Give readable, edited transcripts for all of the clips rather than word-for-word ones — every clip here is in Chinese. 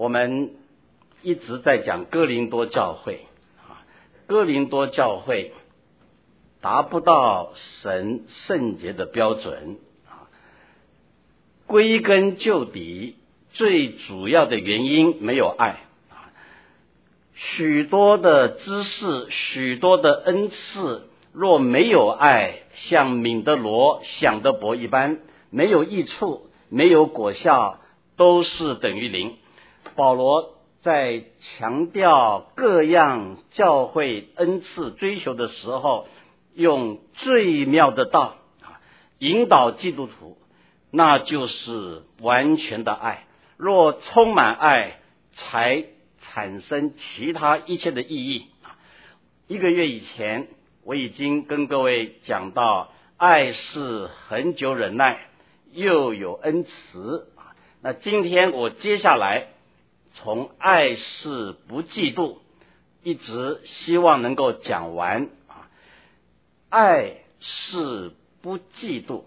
我们一直在讲哥林多教会哥林多教会达不到神圣洁的标准归根究底最主要的原因没有爱许多的知识，许多的恩赐，若没有爱，像敏德罗、想德伯一般，没有益处，没有果效，都是等于零。保罗在强调各样教会恩赐追求的时候，用最妙的道引导基督徒，那就是完全的爱。若充满爱，才产生其他一切的意义。1个月以前，我已经跟各位讲到，爱是恒久忍耐，又有恩慈。那今天我接下来从爱是不嫉妒，一直希望能够讲完。爱是不嫉妒。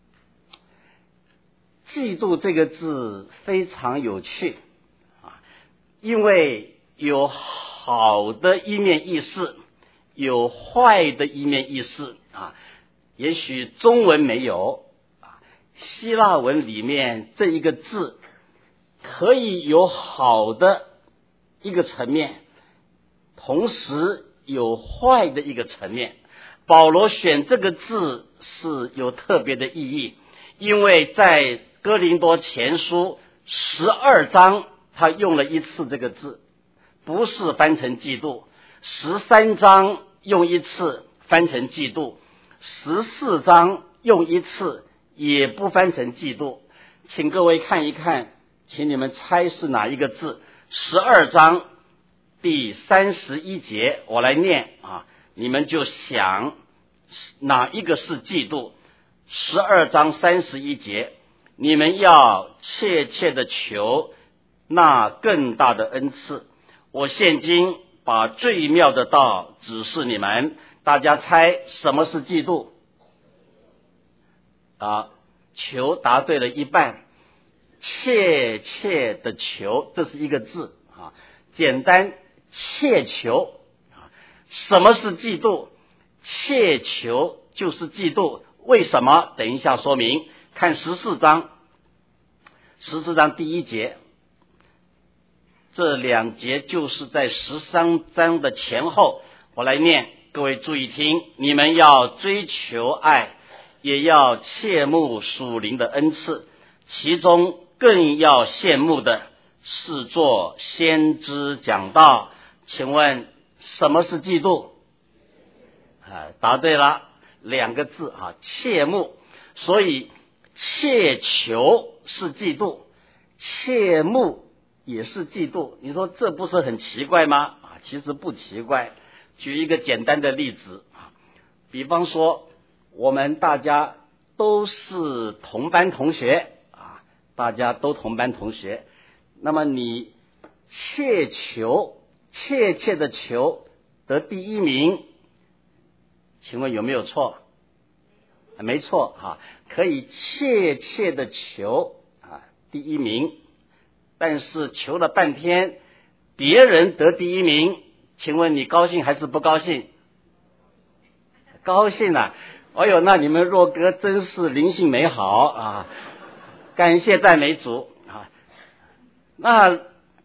嫉妒这个字非常有趣因为有好的一面意思，有坏的一面意思也许中文没有希腊文里面这一个字可以有好的一个层面，同时有坏的一个层面。保罗选这个字是有特别的意义，因为在哥林多前书12章他用了一次这个字，不是翻成嫉妒。13章用一次翻成嫉妒，14章用一次也不翻成嫉妒。请各位看一看，请你们猜是哪一个字。12章第31节，我来念你们就想哪一个是嫉妒。12章31节，你们要切切的求那更大的恩赐。我现今把最妙的道指示你们，大家猜什么是嫉妒求答对了一半。切切的求，这是一个字简单，切求什么是嫉妒？切求就是嫉妒。为什么？等一下说明。看14章第1节，这2节就是在13章的前后。我来念，各位注意听。你们要追求爱，也要切慕属灵的恩赐，其中更要羡慕的是做先知讲道。请问什么是嫉妒？答对了，2个字切慕。所以切求是嫉妒，切慕也是嫉妒。你说这不是很奇怪吗？其实不奇怪。举一个简单的例子比方说我们大家都是同班同学大家都同班同学，那么你切切的求得第1名，请问有没有错？没错可以切切的求第1名，但是求了半天别人得第1名，请问你高兴还是不高兴？高兴哎呦，那你们若哥真是灵性美好感谢赞美主那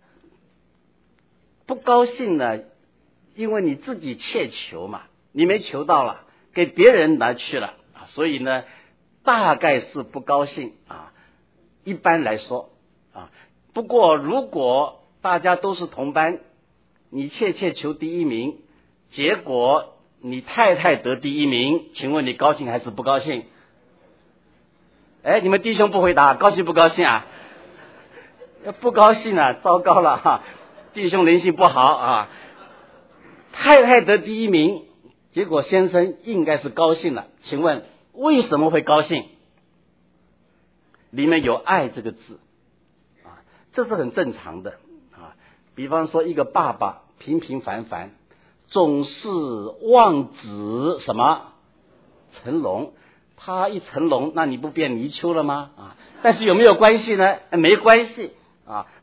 不高兴呢，因为你自己切求嘛，你没求到了，给别人拿去了所以呢大概是不高兴一般来说不过如果大家都是同班，你切切求第1名，结果你太太得第1名，请问你高兴还是不高兴？你们弟兄不回答，高兴不高兴不高兴糟糕了弟兄灵性不好太太得第1名，结果先生应该是高兴了，请问为什么会高兴？里面有爱这个字这是很正常的比方说一个爸爸平平凡凡，总是望子什么成龙，他一成龙，那你不变泥鳅了吗但是有没有关系呢？没关系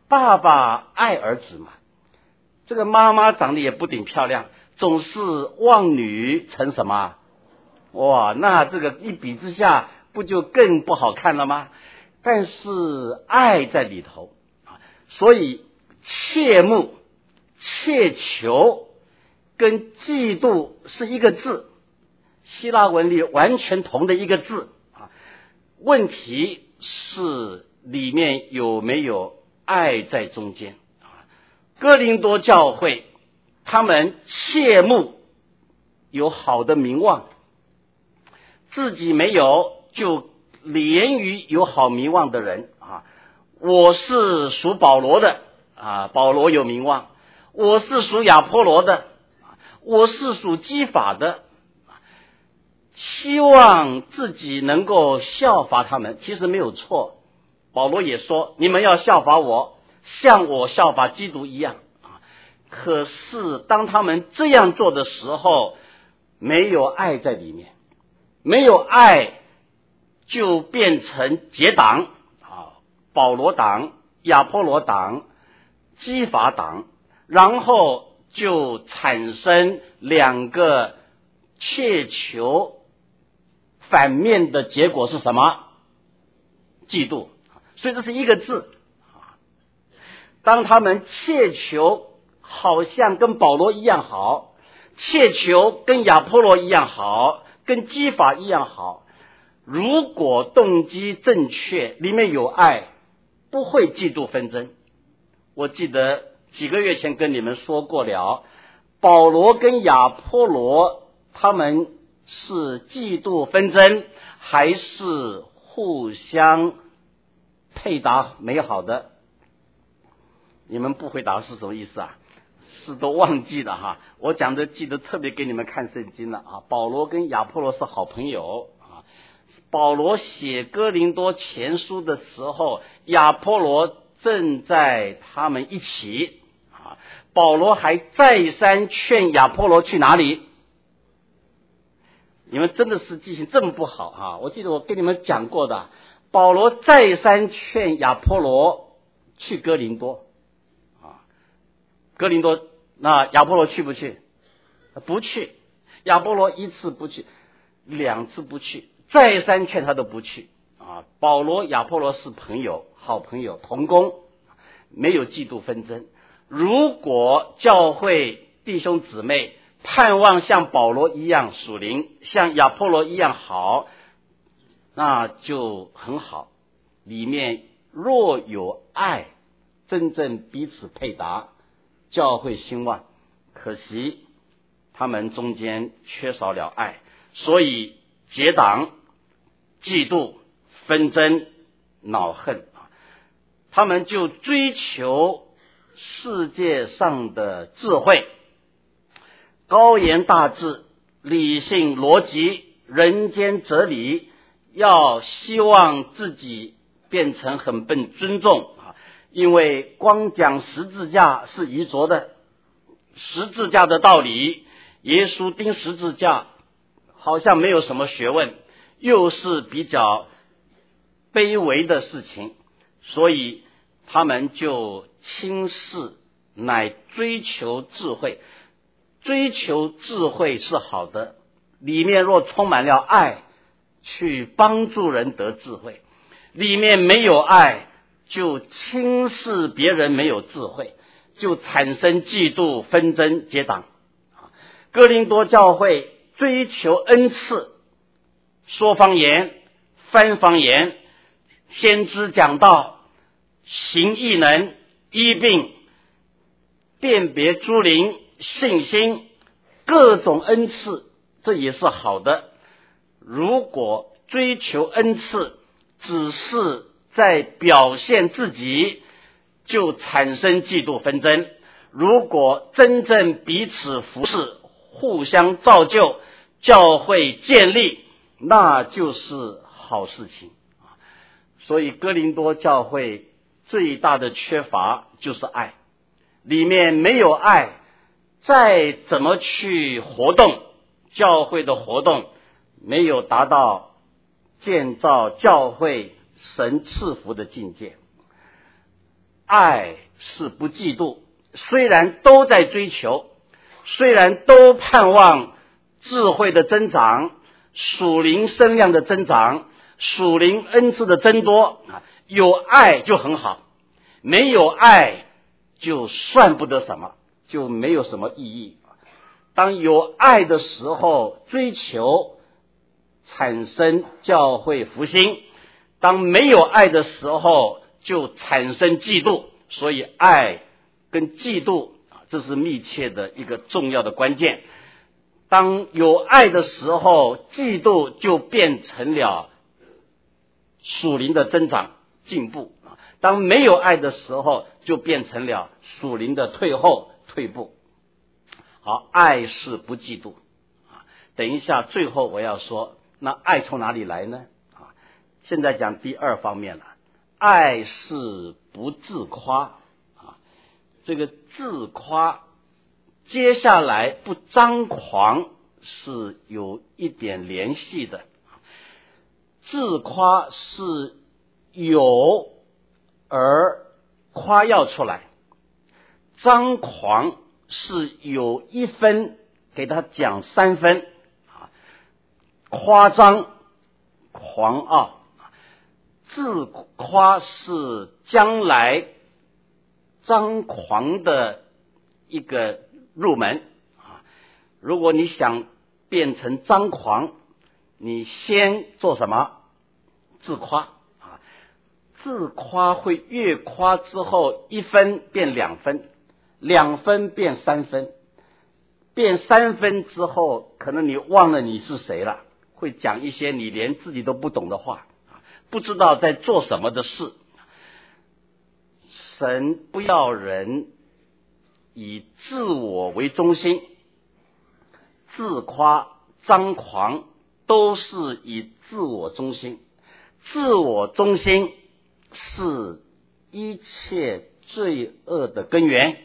爸爸爱儿子嘛，这个妈妈长得也不顶漂亮，总是望女成什么？哇，那这个一比之下不就更不好看了吗？但是爱在里头，所以切慕、切求跟嫉妒是一个字，希腊文里完全同的一个字啊。问题是里面有没有爱在中间啊？哥林多教会他们切慕有好的名望，自己没有就连于有好名望的人啊。我是属保罗的啊，保罗有名望；我是属亚波罗的，我是属基法的，希望自己能够效法他们，其实没有错。保罗也说，你们要效法我，像我效法基督一样啊。可是当他们这样做的时候，没有爱在里面，没有爱就变成结党啊，保罗党、亚波罗党、基法党，然后就产生两个切求反面的结果是什么？嫉妒。所以这是一个字。当他们切求好像跟保罗一样好，切求跟亚波罗一样好，跟基法一样好，如果动机正确，里面有爱，不会嫉妒纷争。我记得几个月前跟你们说过了，保罗跟亚波罗他们是嫉妒纷争，还是互相配搭美好的？你们不回答是什么意思啊？是都忘记了哈。我讲的记得特别给你们看圣经了啊。保罗跟亚波罗是好朋友啊。保罗写哥林多前书的时候，亚波罗正在他们一起啊。保罗还再三劝亚波罗去哪里？你们真的是记性这么不好啊！我记得我跟你们讲过的，保罗再三劝亚波罗去哥林多啊。哥林多，那亚波罗去不去？不去。亚波罗一次不去，两次不去，再三劝他都不去啊。保罗、亚波罗是朋友，好朋友，同工，没有嫉妒纷争。如果教会弟兄姊妹盼望像保罗一样属灵，像亚波罗一样好，那就很好。里面若有爱，真正彼此配搭，教会兴旺。可惜他们中间缺少了爱，所以结党、嫉妒、纷争、恼恨，他们就追求世界上的智慧，高言大志，理性逻辑，人间哲理，要希望自己变成很被尊重啊！因为光讲十字架是愚拙的，十字架的道理，耶稣钉十字架好像没有什么学问，又是比较卑微的事情，所以他们就轻视，乃追求智慧。追求智慧是好的，里面若充满了爱，去帮助人得智慧；里面没有爱，就轻视别人没有智慧，就产生嫉妒、纷争、结党。哥林多教会追求恩赐，说方言、翻方言、先知讲道、行异能、医病、辨别诸灵、信心，各种恩赐，这也是好的。如果追求恩赐只是在表现自己，就产生嫉妒纷争。如果真正彼此服侍，互相造就，教会建立，那就是好事情。所以哥林多教会最大的缺乏就是爱，里面没有爱，再怎么去活动，教会的活动没有达到建造教会神赐福的境界。 爱是不嫉妒，虽然都在追求，虽然都盼望智慧的增长，属灵声量的增长，属灵恩赐的增多，有爱就很好，没有爱就算不得什么，就没有什么意义。当有爱的时候，追求产生教会复兴，当没有爱的时候就产生嫉妒。所以爱跟嫉妒这是密切的一个重要的关键。当有爱的时候，嫉妒就变成了属灵的增长进步，当没有爱的时候就变成了属灵的退后退步。好，爱是不嫉妒。等一下最后我要说，那爱从哪里来呢？现在讲第二方面了，爱是不自夸。这个自夸接下来不张狂是有一点联系的。自夸是有而夸耀出来，张狂是有1分给他讲3分，夸张狂傲。自夸是将来张狂的一个入门。如果你想变成张狂，你先做什么？自夸。自夸会越夸之后1分变2分，2分变3分，变3分之后可能你忘了你是谁了，会讲一些你连自己都不懂的话，不知道在做什么的事。神不要人以自我为中心，自夸张狂都是以自我中心。自我中心是一切罪恶的根源。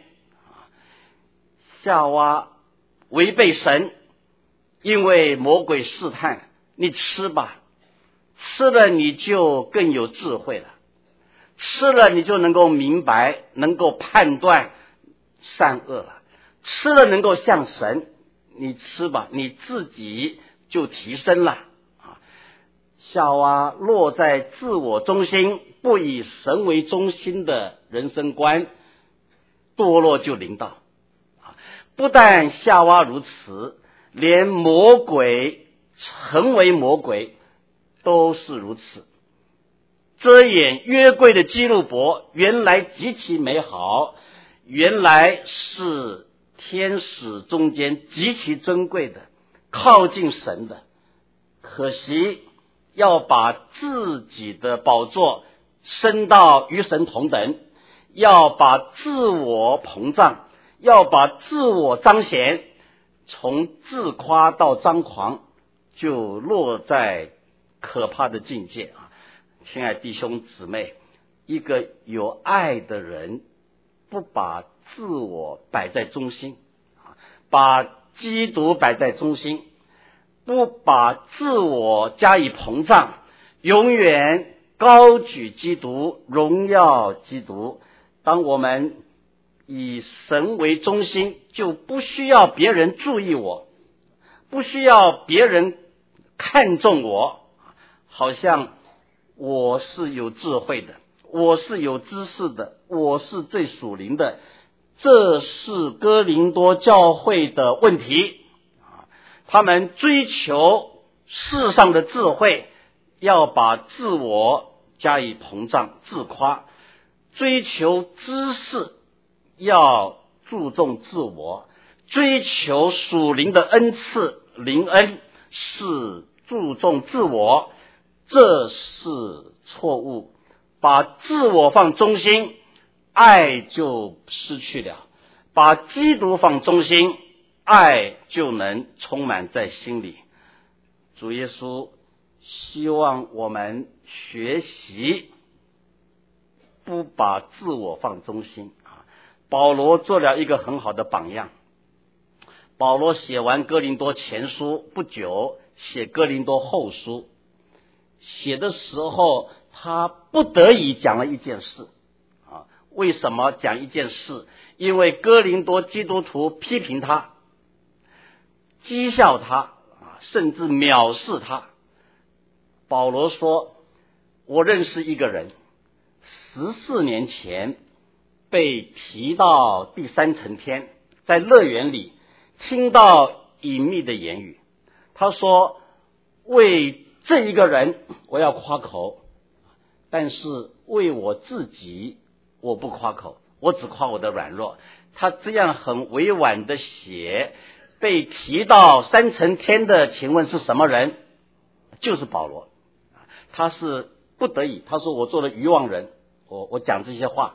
夏娃违背神，因为魔鬼试探，你吃吧，吃了你就更有智慧了，吃了你就能够明白，能够判断善恶了，吃了能够像神，你吃吧，你自己就提升了。夏娃落在自我中心，不以神为中心的人生观，堕落就临到。不但夏娃如此，连魔鬼成为魔鬼都是如此。遮掩约柜的基路伯原来极其美好，原来是天使中间极其珍贵的，靠近神的，可惜要把自己的宝座升到与神同等，要把自我膨胀，要把自我彰显，从自夸到张狂，就落在可怕的境界。亲爱弟兄姊妹，一个有爱的人不把自我摆在中心，把基督摆在中心，不把自我加以膨胀，永远高举基督，荣耀基督。当我们以神为中心，就不需要别人注意我，不需要别人看重我，好像我是有智慧的，我是有知识的，我是最属灵的。这是哥林多教会的问题。他们追求世上的智慧，要把自我加以膨胀自夸，追求知识要注重自我，追求属灵的恩赐灵恩是注重自我，这是错误。把自我放中心，爱就失去了；把基督放中心，爱就能充满在心里。主耶稣希望我们学习不把自我放中心。保罗做了一个很好的榜样。保罗写完哥林多前书不久，写哥林多后书，写的时候他不得已讲了一件事。 为什么讲一件事？因为哥林多基督徒批评他，讥笑他，甚至藐视他。保罗说，我认识一个人，14年前被提到第3层天，在乐园里听到隐秘的言语。他说，为这一个人我要夸口，但是为我自己我不夸口，我只夸我的软弱。他这样很委婉的写，被提到3层天的，请问是什么人？就是保罗。他是不得已，他说我做了愚妄人，我讲这些话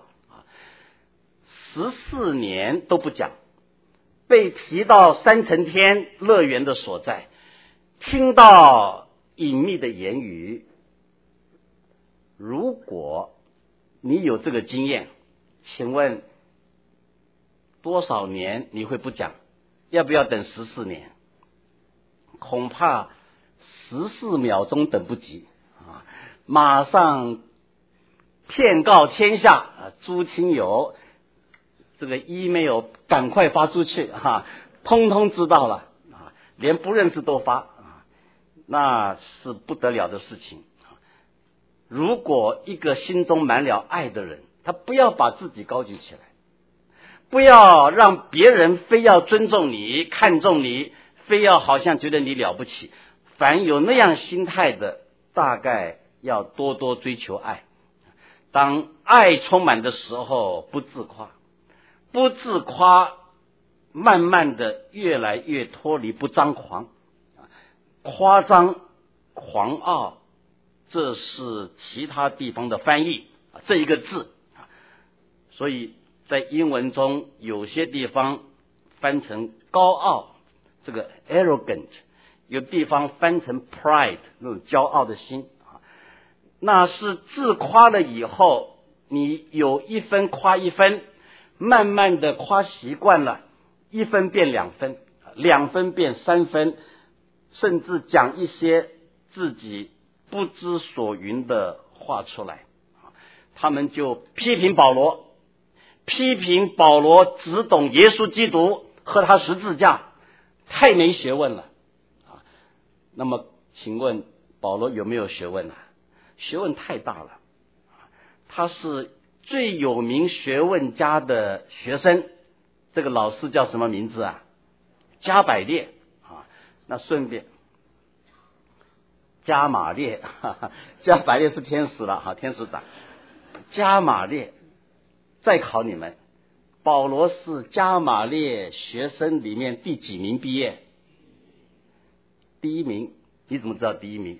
14年都不讲，被提到3层天乐园的所在，听到隐秘的言语。如果你有这个经验，请问多少年你会不讲？要不要等14年？恐怕14秒钟等不及马上骗告天下诸亲友，这个 email 赶快发出去通通知道了连不认识都发那是不得了的事情。如果一个心中满了爱的人，他不要把自己高举起来，不要让别人非要尊重你看重你，非要好像觉得你了不起。凡有那样心态的，大概要多多追求爱。当爱充满的时候，不自夸，不自夸，慢慢的越来越脱离不张狂。夸张狂傲，这是其他地方的翻译这一个字，所以在英文中有些地方翻成高傲，这个 arrogant， 有地方翻成 pride， 那种骄傲的心，那是自夸了以后，你有1分夸1分，慢慢的夸习惯了，1分变2分，2分变3分，甚至讲一些自己不知所云的话出来。他们就批评保罗，只懂耶稣基督和他十字架，太没学问了那么请问保罗有没有学问学问太大了，他是最有名学问家的学生，这个老师叫什么名字加百列那顺便加马列加百列是天使了天使长。加马列再考你们，保罗是加马列学生里面第几名毕业？第1名。你怎么知道第1名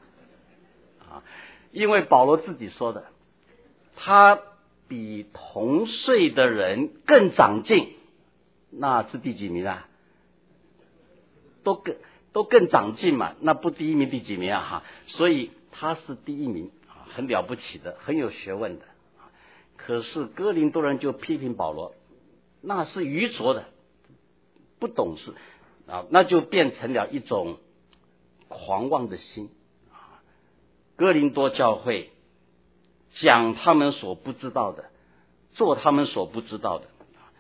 因为保罗自己说的，他比同岁的人更长进，那是第几名都更长进嘛，那不第1名第几名所以他是第1名很了不起的，很有学问的。可是哥林多人就批评保罗，那是愚拙的，不懂事那就变成了一种狂妄的心。哥林多教会讲他们所不知道的，做他们所不知道的。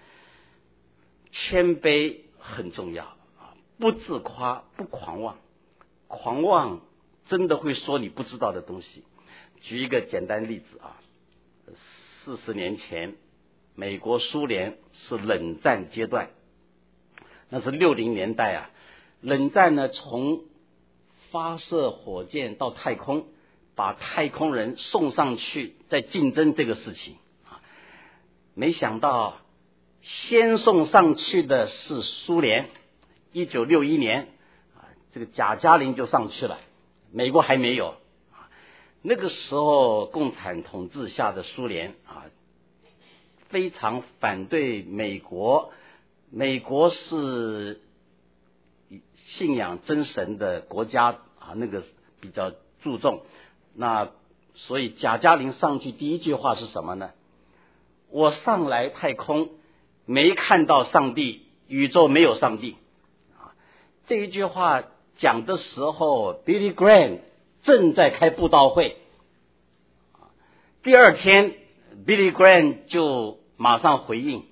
谦卑很重要不自夸，不狂妄。狂妄真的会说你不知道的东西。举一个简单例子40年前美国苏联是冷战阶段，那是60年代冷战呢，从发射火箭到太空，把太空人送上去，在竞争这个事情没想到先送上去的是苏联，1961年这个贾加林就上去了，美国还没有。那个时候共产统治下的苏联非常反对美国，美国是信仰真神的国家那个比较注重。那所以贾加林上去第一句话是什么呢？我上来太空没看到上帝，宇宙没有上帝这一句话讲的时候 Billy Graham 正在开布道会。第2天 Billy Graham 就马上回应，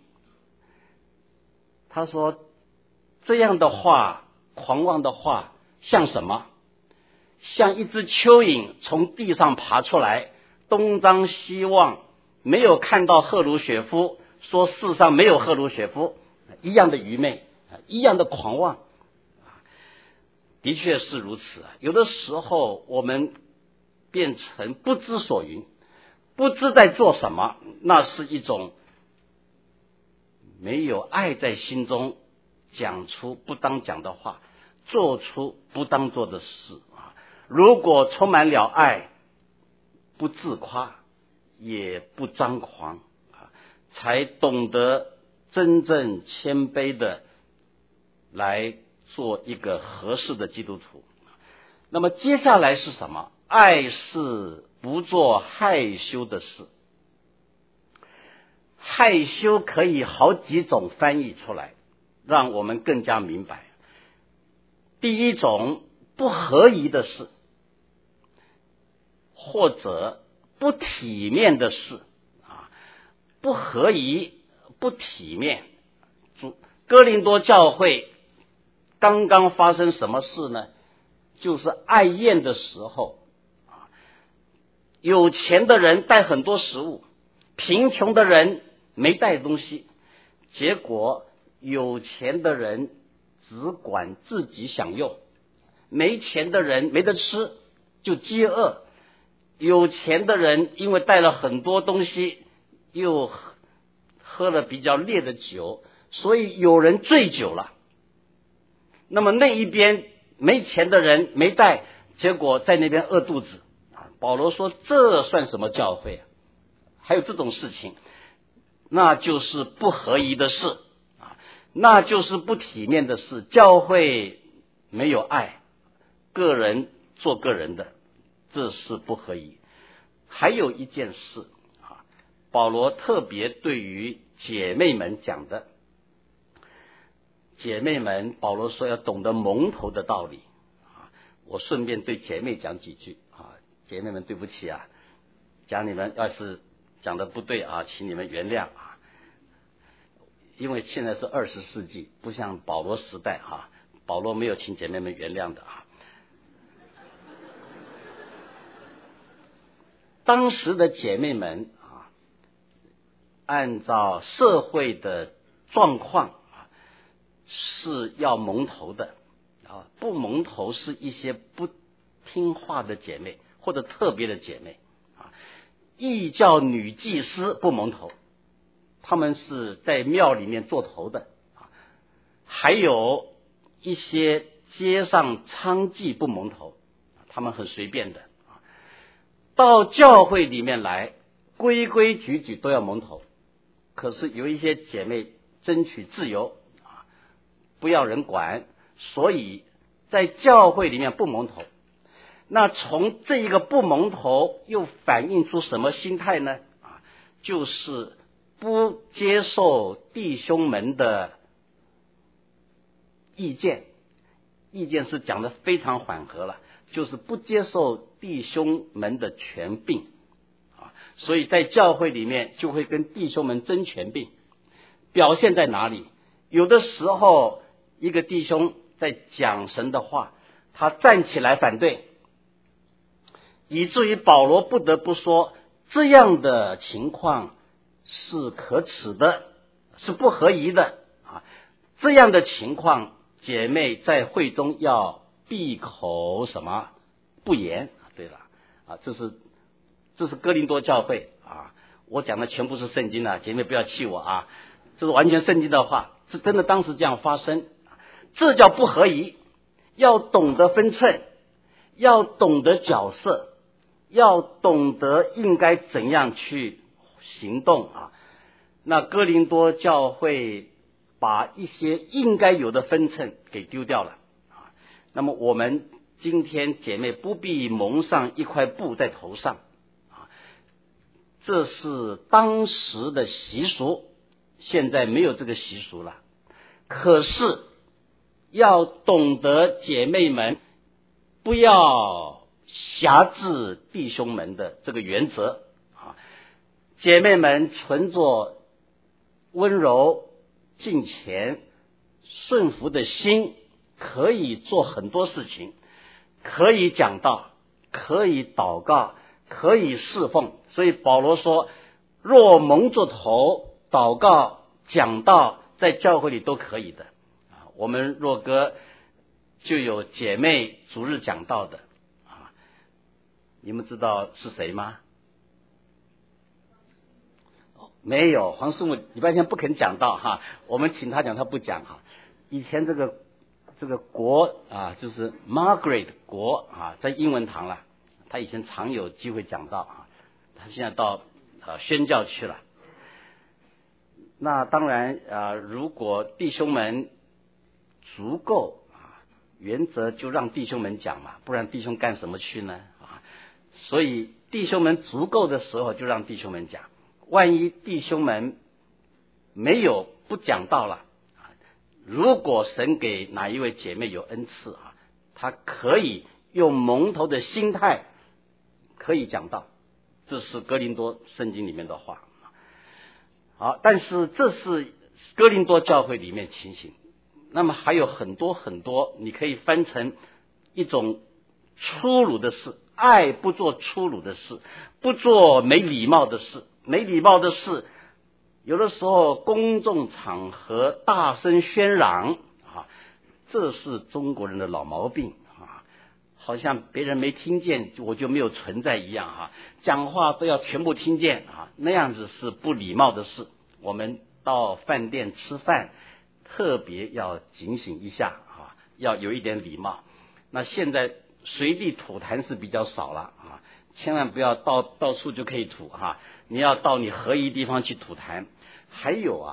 他说这样的话，狂妄的话像什么？像一只蚯蚓从地上爬出来，东张西望，没有看到赫鲁雪夫，说世上没有赫鲁雪夫，一样的愚昧，一样的狂妄。的确是如此啊！有的时候我们变成不知所云，不知在做什么，那是一种没有爱在心中，讲出不当讲的话，做出不当做的事啊！如果充满了爱，不自夸，也不张狂啊，才懂得真正谦卑的来做一个合适的基督徒。那么接下来是什么？爱是不做害羞的事。害羞可以好几种翻译出来，让我们更加明白。第一种，不合宜的事，或者不体面的事啊，不合宜、不体面。哥林多教会刚刚发生什么事呢？就是爱宴的时候啊，有钱的人带很多食物，贫穷的人没带东西，结果有钱的人只管自己享用，没钱的人没得吃就饥饿。有钱的人因为带了很多东西，又喝了比较烈的酒，所以有人醉酒了。那么那一边没钱的人没带，结果在那边饿肚子。保罗说这算什么教会啊？还有这种事情，那就是不合宜的事啊，那就是不体面的事。教会没有爱，个人做个人的，这是不合宜。还有一件事啊，保罗特别对于姐妹们讲的，姐妹们，保罗说要懂得蒙头的道理啊。我顺便对姐妹讲几句啊，姐妹们对不起啊，讲你们要是讲的不对啊，请你们原谅啊。因为现在是20世纪，不像保罗时代啊，保罗没有请姐妹们原谅的啊。当时的姐妹们啊，按照社会的状况啊，是要蒙头的啊，不蒙头是一些不听话的姐妹或者特别的姐妹啊。异教女祭司不蒙头，他们是在庙里面做头的啊。还有一些街上娼妓不蒙头，他们很随便的。到教会里面来，规规矩矩都要蒙头。可是有一些姐妹争取自由啊，不要人管，所以在教会里面不蒙头。那从这一个不蒙头又反映出什么心态呢？啊，就是不接受弟兄们的意见。意见是讲得非常缓和了，就是不接受弟兄们的权柄啊，所以在教会里面就会跟弟兄们争权柄。表现在哪里？有的时候一个弟兄在讲神的话，他站起来反对，以至于保罗不得不说这样的情况是可耻的，是不合宜的啊。这样的情况，姐妹在会中要闭口什么不言。对了啊，这是哥林多教会啊，我讲的全部是圣经啊，姐妹不要气我啊，这是完全圣经的话，是真的当时这样发生。这叫不合宜，要懂得分寸，要懂得角色，要懂得应该怎样去行动啊。那哥林多教会把一些应该有的分寸给丢掉了啊。那么我们今天姐妹不必蒙上一块布在头上啊，这是当时的习俗，现在没有这个习俗了。可是要懂得姐妹们不要辖制弟兄们的这个原则啊。 姐妹们存着温柔、敬虔、顺服的心，可以做很多事情，可以讲道，可以祷告，可以侍奉。所以保罗说，若蒙着头祷告讲道，在教会里都可以的。我们若歌就有姐妹主日讲道的，你们知道是谁吗？没有，黄师母礼拜天不肯讲道哈，我们请他讲，他不讲哈。以前这个国就是 Margaret 国在英文堂了，他以前常有机会讲道他现在到宣教去了。那当然如果弟兄们足够原则就让弟兄们讲嘛，不然弟兄干什么去呢所以弟兄们足够的时候就让弟兄们讲。万一弟兄们没有不讲道了，如果神给哪一位姐妹有恩赐她可以用蒙头的心态可以讲道，这是哥林多圣经里面的话。好，但是这是哥林多教会里面情形，那么还有很多很多，你可以分成一种粗鲁的事，爱不做粗鲁的事，不做没礼貌的事。没礼貌的事，有的时候公众场合大声喧嚷这是中国人的老毛病好像别人没听见我就没有存在一样讲话都要全部听见那样子是不礼貌的事。我们到饭店吃饭特别要警醒一下要有一点礼貌。那现在随地吐痰是比较少了千万不要到处就可以吐你要到你合宜地方去吐痰。还有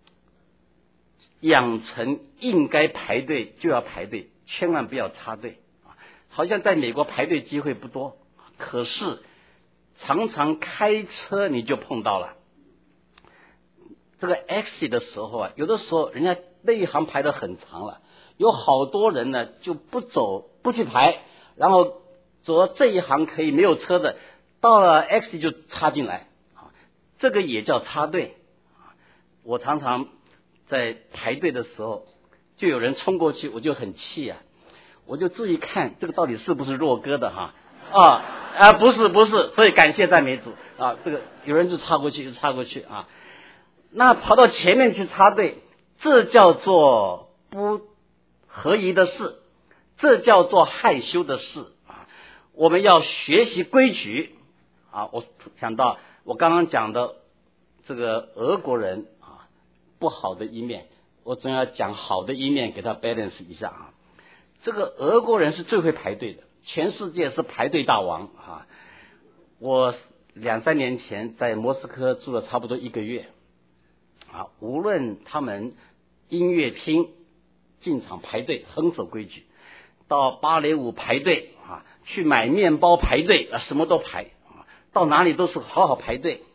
养成应该排队就要排队，千万不要插队好像在美国排队机会不多，可是常常开车你就碰到了这个 exit 的时候有的时候人家那一行排得很长了，有好多人呢就不走不去排，然后走到这一行可以没有车的，到了 exit 就插进来这个也叫插队。我常常在排队的时候就有人冲过去，我就很气我就注意看这个到底是不是若歌的不是，所以感谢赞美主这个有人就插过去就插过去那跑到前面去插队，这叫做不合宜的事，这叫做害羞的事我们要学习规矩我想到我刚刚讲的这个俄国人不好的一面，我总要讲好的一面给他 balance 一下这个俄国人是最会排队的，全世界是排队大王我2-3年前在莫斯科住了差不多1个月无论他们音乐厅进场排队很守规矩，到芭蕾舞排队去买面包排队什么都排到哪里都是好好排队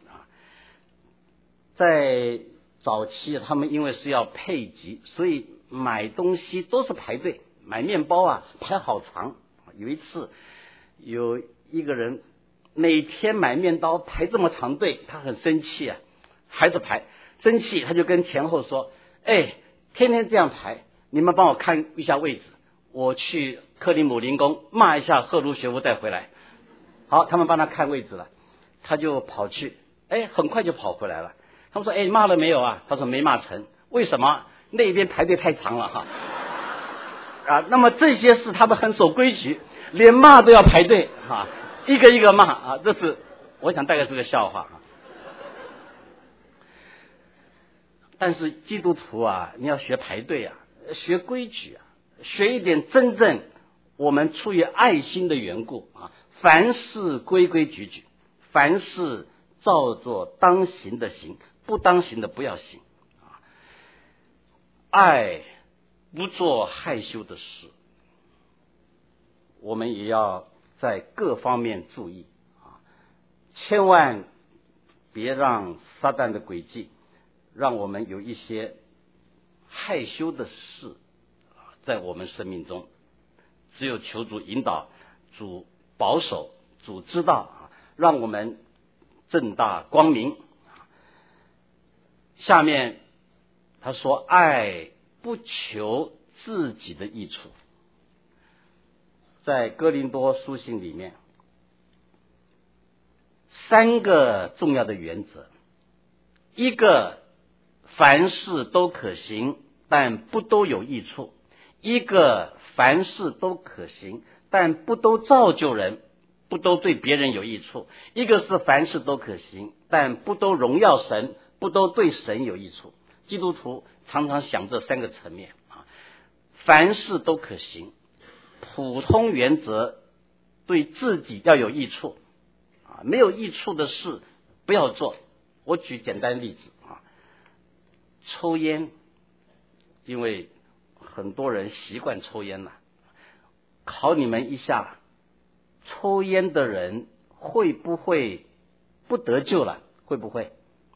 在早期他们因为是要配给，所以买东西都是排队，买面包排好长。有一次有一个人每天买面包排这么长队，他很生气还是排，生气他就跟前后说天天这样排，你们帮我看一下位置，我去克里姆林宫骂一下赫鲁雪夫再回来。好，他们帮他看位置了，他就跑去很快就跑回来了。他们说骂了没有他说没骂成。为什么？那边排队太长了那么这些事他们很守规矩，连骂都要排队一个一个骂这是我想大概是个笑话但是基督徒你要学排队学规矩学一点真正我们出于爱心的缘故凡事规规矩矩，凡事照做当行的行，不当行的不要行爱不做害羞的事。我们也要在各方面注意千万别让撒旦的诡计让我们有一些害羞的事在我们生命中。只有求主引导，主保守，主知道让我们正大光明。下面他说爱不求自己的益处。在哥林多书信里面3个重要的原则，一个凡事都可行，但不都有益处；一个凡事都可行，但不都造就人，不都对别人有益处；一个是凡事都可行，但不都荣耀神，不都对神有益处。基督徒常常想这3个层面啊，凡事都可行，普通原则对自己要有益处啊，没有益处的事不要做。我举简单例子啊，抽烟，因为很多人习惯抽烟了，考你们一下，抽烟的人会不会不得救了？会不会？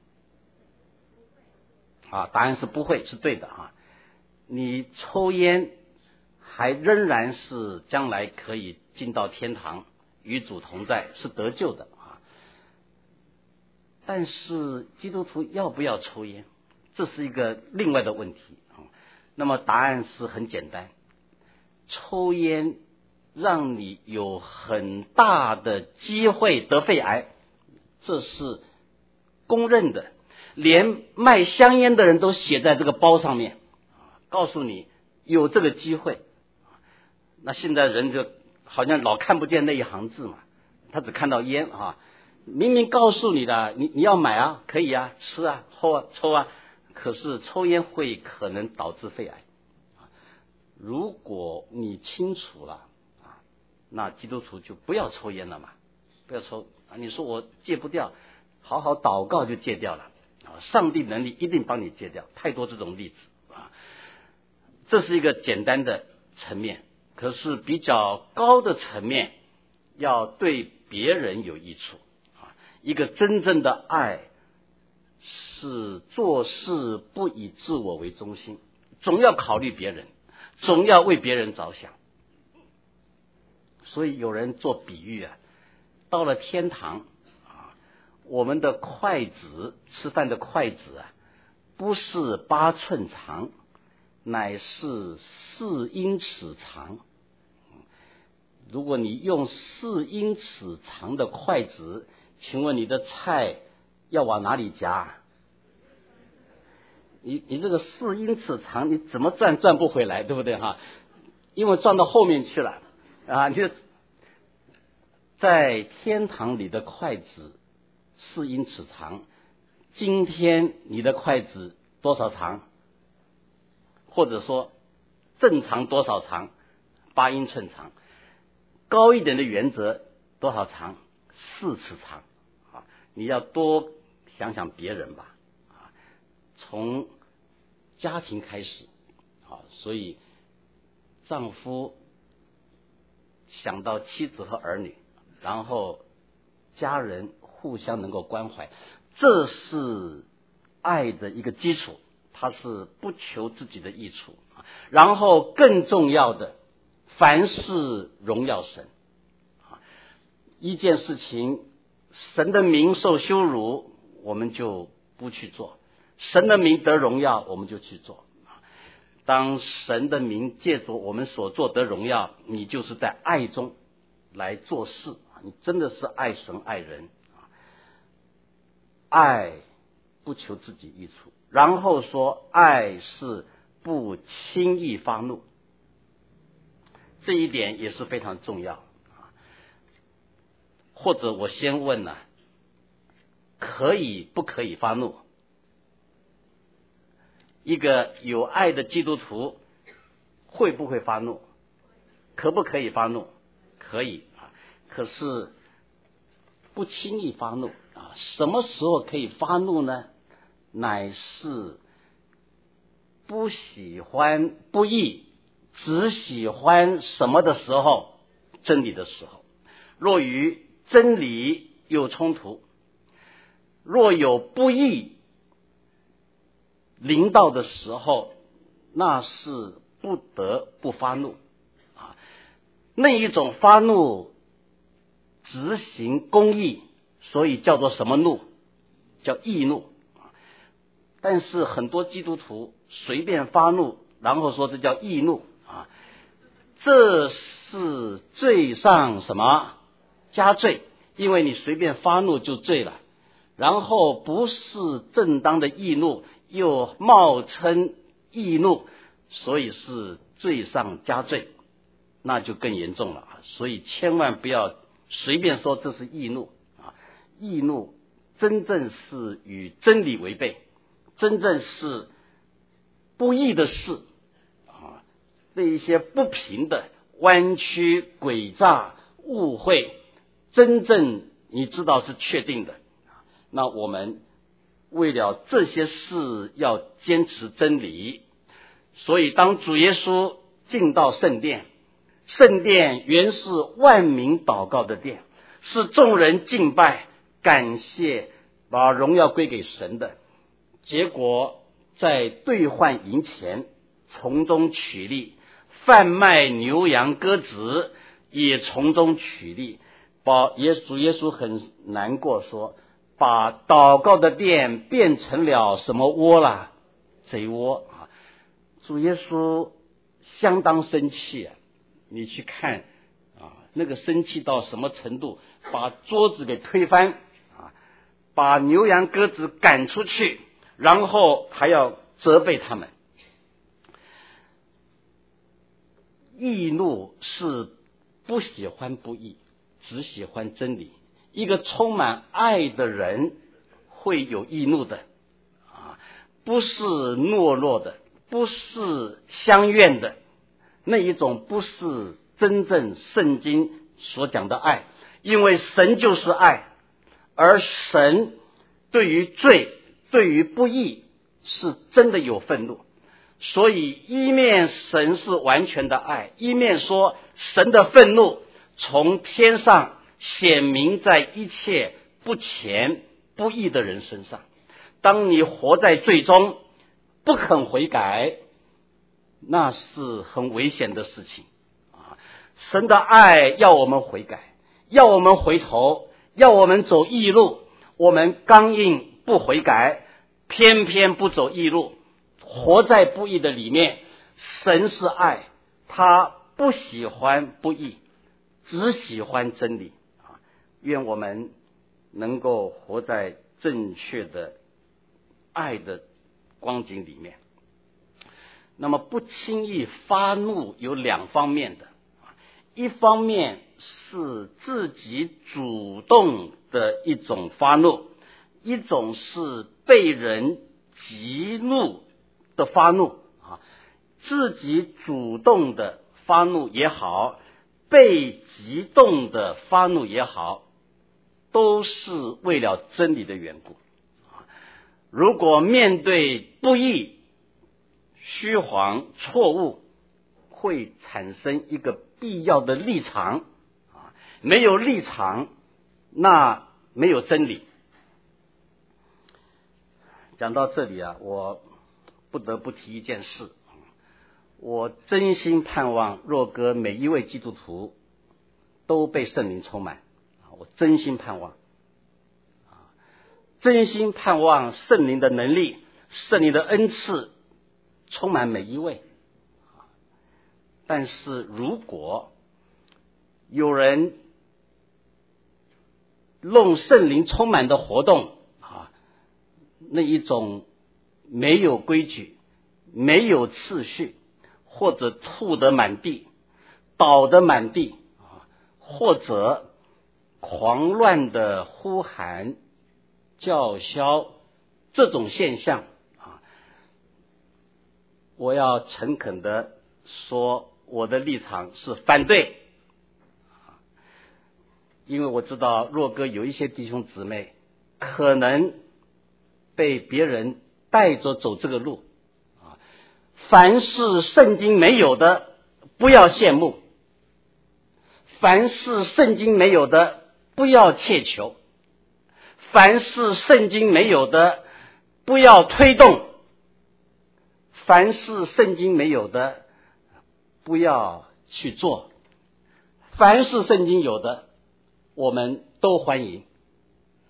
啊，答案是不会，是对的啊。你抽烟还仍然是将来可以进到天堂与主同在，是得救的啊。但是基督徒要不要抽烟，这是一个另外的问题啊。那么答案是很简单，抽烟让你有很大的机会得肺癌，这是公认的，连卖香烟的人都写在这个包上面，告诉你有这个机会。那现在人就好像老看不见那一行字嘛，他只看到烟啊，明明告诉你的，你要买啊，可以啊，吃啊，喝啊，抽啊，可是抽烟会可能导致肺癌。如果你清楚了啊，那基督徒就不要抽烟了嘛，不要抽啊。你说我戒不掉，好好祷告就戒掉了啊，上帝能力一定帮你戒掉。太多这种例子啊，这是一个简单的层面。可是比较高的层面，要对别人有益处啊。一个真正的爱是做事不以自我为中心，总要考虑别人，总要为别人着想。所以有人做比喻啊，到了天堂啊，我们的筷子，吃饭的筷子啊，不是8寸长，乃是4英尺长。如果你用4英尺长的筷子，请问你的菜要往哪里夹？你这个4英尺长，你怎么转不回来，对不对哈？因为转到后面去了啊！你在天堂里的筷子4英尺长，今天你的筷子多少长？或者说正常多少长？8英寸长。高一点的原则多少长？4尺长啊！你要多想想别人吧啊！从家庭开始啊，所以丈夫想到妻子和儿女，然后家人互相能够关怀，这是爱的一个基础，它是不求自己的益处。然后更重要的，凡事荣耀神。一件事情神的名受羞辱，我们就不去做；神的名得荣耀，我们就去做。当神的名借着我们所做得荣耀，你就是在爱中来做事，你真的是爱神爱人。爱不求自己益处，然后说爱是不轻易发怒，这一点也是非常重要。或者我先问了，可以不可以发怒？一个有爱的基督徒会不会发怒？可不可以发怒？可以啊。可是不轻易发怒啊。什么时候可以发怒呢？乃是不喜欢不义，只喜欢什么的时候？真理的时候。若与真理有冲突，若有不义临到的时候，那是不得不发怒啊。那一种发怒执行公义所以叫做什么怒？叫易怒。但是很多基督徒随便发怒，然后说这叫易怒啊，这是罪上什么？加罪，因为你随便发怒就罪了，然后不是正当的易怒，又冒称易怒，所以是罪上加罪，那就更严重了。所以千万不要随便说这是易怒啊！易怒真正是与真理违背，真正是不义的事啊，那一些不平的、弯曲、诡诈、误会，真正你知道是确定的。那我们为了这些事要坚持真理，所以当主耶稣进到圣殿，圣殿原是万民祷告的殿，是众人敬拜感谢把荣耀归给神的。结果在兑换银钱从中取利，贩卖牛羊鸽子也从中取利。主耶稣很难过说，把祷告的殿变成了什么窝啦？贼窝啊！主耶稣相当生气啊！你去看啊，那个生气到什么程度？把桌子给推翻啊，把牛羊鸽子赶出去，然后还要责备他们。易怒是不喜欢不义，只喜欢真理。一个充满爱的人会有易怒的啊，不是懦弱的，不是相怨的，那一种不是真正圣经所讲的爱。因为神就是爱，而神对于罪、对于不义是真的有愤怒。所以一面神是完全的爱，一面说神的愤怒从天上显明在一切不虔不义的人身上。当你活在罪中不肯悔改，那是很危险的事情啊！神的爱要我们悔改，要我们回头，要我们走义路。我们刚硬不悔改，偏偏不走义路，活在不义的里面。神是爱，他不喜欢不义，只喜欢真理啊！愿我们能够活在正确的爱的光景里面。那么不轻易发怒有两方面的，一方面是自己主动的一种发怒，一种是被人激怒的发怒啊。自己主动的发怒也好，被激动的发怒也好，都是为了真理的缘故。如果面对不义、虚谎、错误，会产生一个必要的立场啊，没有立场，那没有真理。讲到这里啊，我不得不提一件事，我真心盼望若哥每一位基督徒都被圣灵充满，我真心盼望，真心盼望圣灵的能力、圣灵的恩赐充满每一位。但是如果有人弄圣灵充满的活动啊，那一种没有规矩、没有次序，或者吐得满地、倒得满地啊，或者狂乱的呼喊、叫嚣，这种现象啊，我要诚恳的说，我的立场是反对。因为我知道若哥有一些弟兄姊妹可能被别人带着走这个路啊，凡是圣经没有的不要羡慕，凡是圣经没有的不要切求，凡是圣经没有的不要推动，凡是圣经没有的不要去做，凡是圣经有的我们都欢迎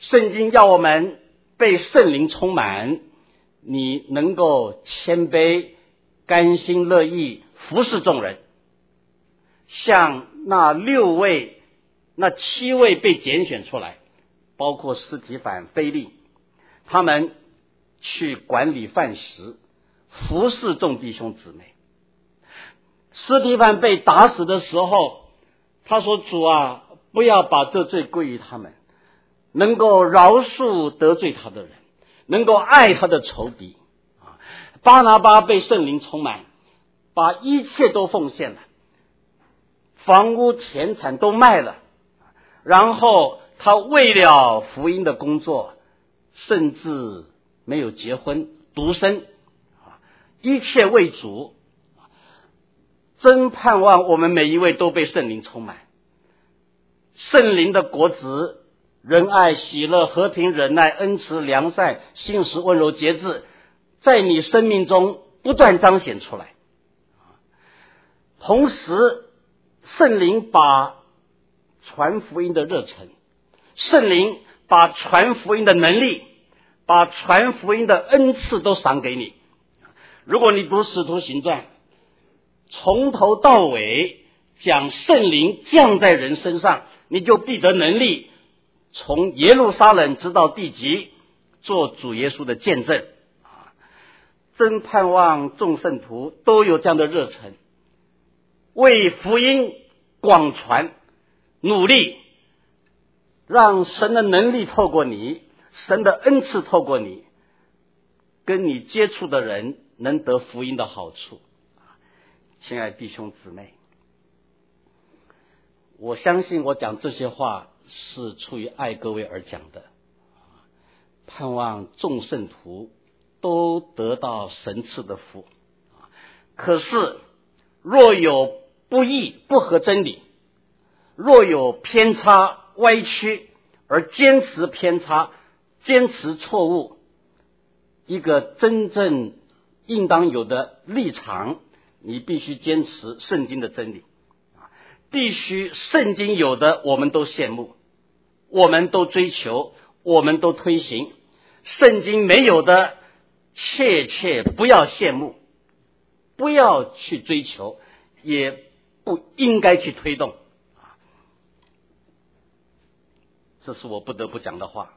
圣经要我们被圣灵充满，你能够谦卑，甘心乐意服侍众人，像那7位被拣选出来，包括司提反、腓利，他们去管理饭食，服侍众弟兄姊妹。司提反被打死的时候，他说：主啊，不要把这罪归于他们，能够饶恕得罪他的人，能够爱他的仇敌。巴拿巴被圣灵充满，把一切都奉献了，房屋田产都卖了，然后他为了福音的工作，甚至没有结婚，独身，一切为主。真盼望我们每一位都被圣灵充满，圣灵的果子，仁爱、喜乐、和平、忍耐、恩慈、良善、信实、温柔、节制，在你生命中不断彰显出来。同时，圣灵把传福音的热忱，圣灵把传福音的能力，把传福音的恩赐都赏给你。如果你读使徒行传，从头到尾讲圣灵降在人身上，你就必得能力，从耶路撒冷直到地极，做主耶稣的见证。真盼望众圣徒都有这样的热忱，为福音广传努力，让神的能力透过你，神的恩赐透过你，跟你接触的人能得福音的好处。亲爱的弟兄姊妹，我相信我讲这些话是出于爱各位而讲的，盼望众圣徒都得到神赐的福。可是若有不义、不合真理，若有偏差、歪曲，而坚持偏差、坚持错误，一个真正应当有的立场，你必须坚持圣经的真理，必须圣经有的我们都羡慕，我们都追求，我们都推行，圣经没有的切切不要羡慕，不要去追求，也不应该去推动。这是我不得不讲的话。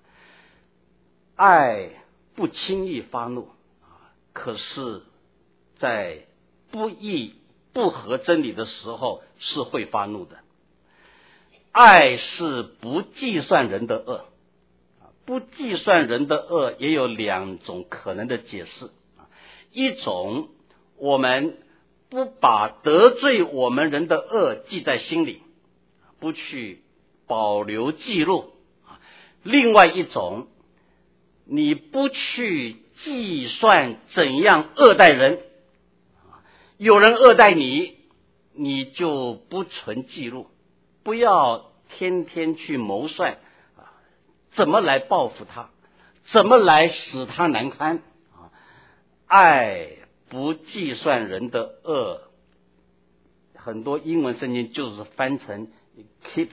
爱不轻易发怒，可是在不义不合真理的时候是会发怒的。爱是不计算人的恶，不计算人的恶也有2种可能的解释。一种，我们不把得罪我们人的恶记在心里，不去保留记录。另外一种，你不去计算怎样恶待人，有人恶待你，你就不存记录，不要天天去谋算怎么来报复他，怎么来使他难堪。爱不计算人的恶，很多英文圣经就是翻成 keeps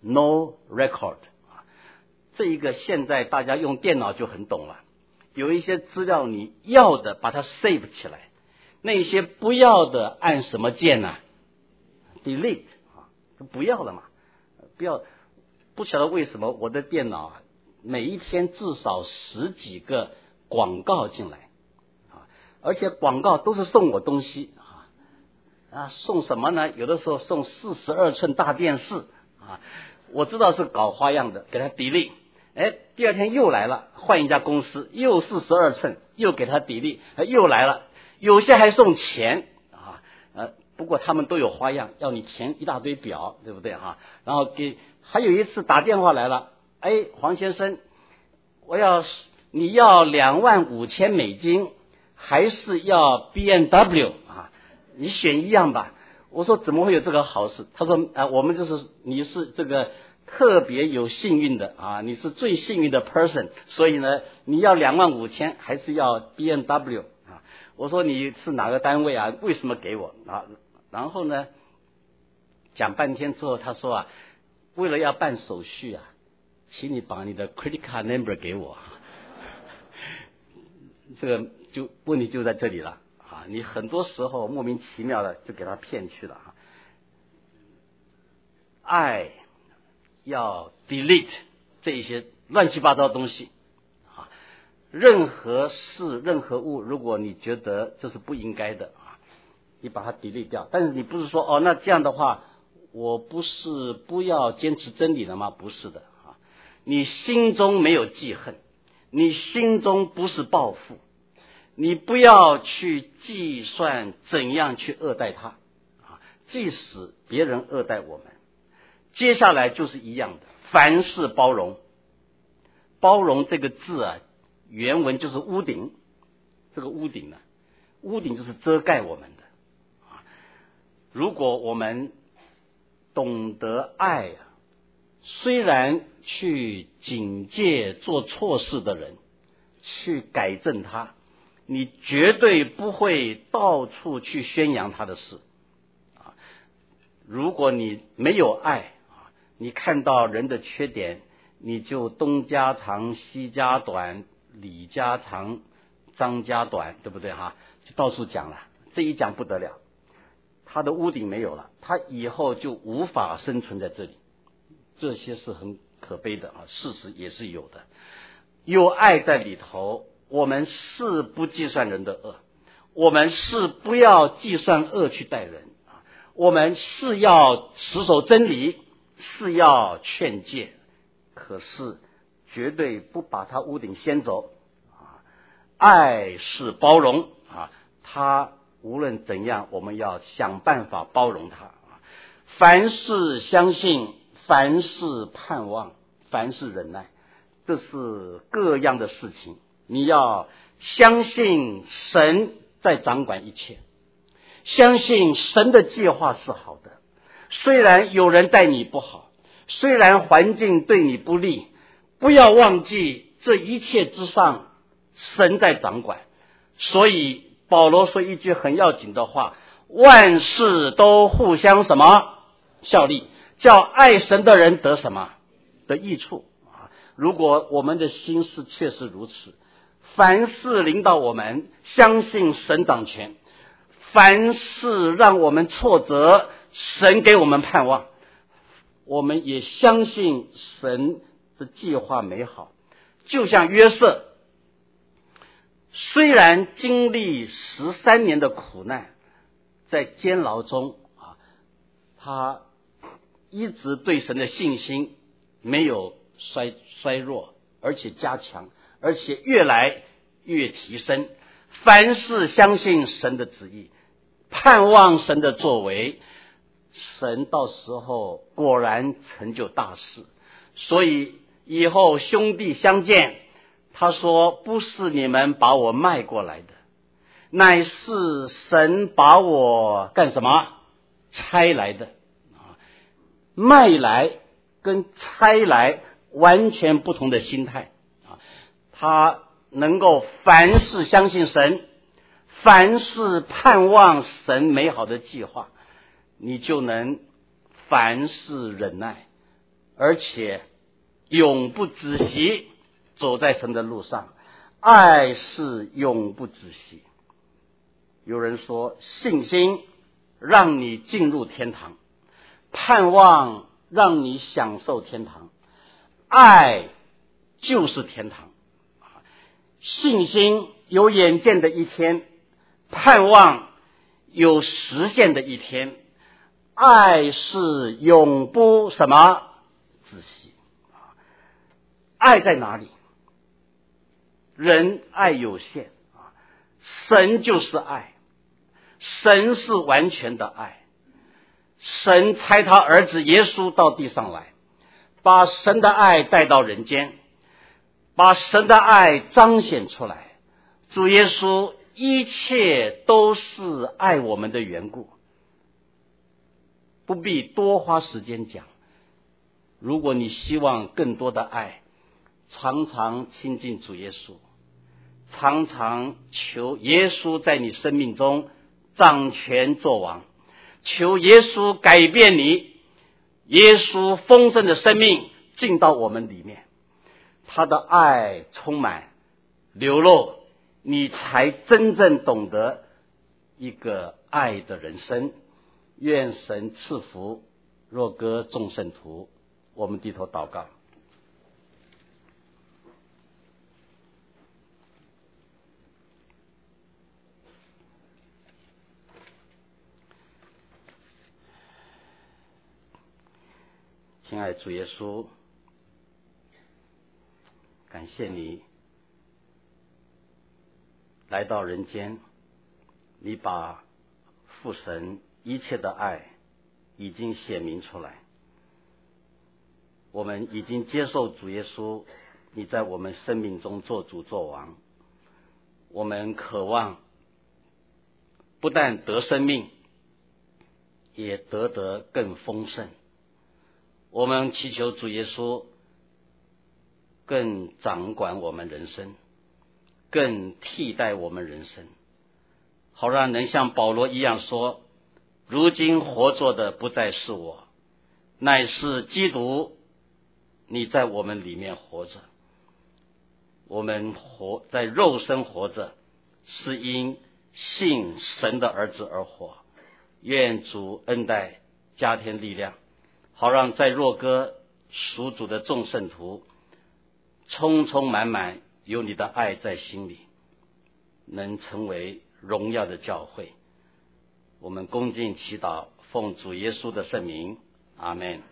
no record。这一个现在大家用电脑就很懂了，有一些资料你要的把它 save 起来，那些不要的按什么键呢？delete， 不要了嘛，不晓得为什么我的电脑每一天至少10几个广告进来，而且广告都是送我东西送什么呢？有的时候送42寸大电视我知道是搞花样的，给它 delete。第二天又来了，换一家公司又42寸，又给他delete，又来了，有些还送钱不过他们都有花样，要你填一大堆表，对不对然后还有一次打电话来了，黄先生，你要25000美金，还是要 BMW 你选一样吧。我说怎么会有这个好事？他说我们你是这个特别有幸运的你是最幸运的 person， 所以呢你要25000还是要 BMW 我说你是哪个单位为什么给我然后呢讲半天之后他说为了要办手续请你把你的 credit card number 给我。这个问题就在这里了啊！你很多时候莫名其妙的就给他骗去了啊！爱要 delete 这一些乱七八糟的东西啊！任何事、任何物，如果你觉得这是不应该的啊，你把它 delete 掉。但是你不是说那这样的话，我不要坚持真理了吗？不是的啊！你心中没有记恨。你心中不是报复，你不要去计算怎样去恶待他啊！即使别人恶待我们，接下来就是一样的，凡事包容。包容这个字啊，原文就是屋顶。这个屋顶呢，屋顶就是遮盖我们的啊。如果我们懂得爱啊，虽然去警戒做错事的人，去改正他，你绝对不会到处去宣扬他的事啊。如果你没有爱啊，你看到人的缺点，你就东家长西家短，李家长张家短，对不对哈？就到处讲了，这一讲不得了，他的屋顶没有了，他以后就无法生存在这里。这些是很可悲的啊，事实也是有的。有爱在里头，我们是不计算人的恶，我们是不要计算恶去待人啊，我们是要持守真理，是要劝诫，可是绝对不把他屋顶掀走啊。爱是包容啊，他无论怎样，我们要想办法包容他啊。凡事相信，凡事盼望，凡事忍耐，这是各样的事情。你要相信神在掌管一切，相信神的计划是好的。虽然有人待你不好，虽然环境对你不利，不要忘记这一切之上神在掌管。所以保罗说一句很要紧的话，万事都互相什么效力，叫爱神的人得什么的益处啊！如果我们的心是确实如此，凡事领导我们，相信神掌权；凡事让我们挫折，神给我们盼望。我们也相信神的计划美好。就像约瑟，虽然经历13年的苦难，在监牢中啊，他一直对神的信心没有衰弱，而且加强，而且越来越提升。凡事相信神的旨意，盼望神的作为，神到时候果然成就大事。所以以后兄弟相见，他说不是你们把我卖过来的，乃是神把我干什么差来的。卖来跟差来完全不同的心态啊！他能够凡事相信神，凡事盼望神美好的计划，你就能凡事忍耐，而且永不止息，走在神的路上。爱是永不止息。有人说，信心让你进入天堂，盼望让你享受天堂，爱就是天堂。信心有眼见的一天，盼望有实现的一天，爱是永不什么止息。爱在哪里？人爱有限，神就是爱，神是完全的爱。神差他儿子耶稣到地上来，把神的爱带到人间，把神的爱彰显出来。主耶稣一切都是爱我们的缘故，不必多花时间讲。如果你希望更多的爱，常常亲近主耶稣，常常求耶稣在你生命中掌权作王，求耶稣改变你，耶稣丰盛的生命进到我们里面，他的爱充满流露，你才真正懂得一个爱的人生。愿神赐福若歌众圣徒。我们低头祷告。亲爱的主耶稣，感谢你来到人间，你把父神一切的爱已经显明出来。我们已经接受主耶稣，你在我们生命中做主做王。我们渴望不但得生命，也得更丰盛。我们祈求主耶稣更掌管我们人生，更替代我们人生，好让能像保罗一样说，如今活着的不再是我，乃是基督你在我们里面活着。我们活在肉身活着，是因信神的儿子而活。愿主恩待加添力量，好让在若歌属主的众圣徒充充满满有你的爱在心里，能成为荣耀的教会。我们恭敬祈祷，奉主耶稣的圣名，阿们。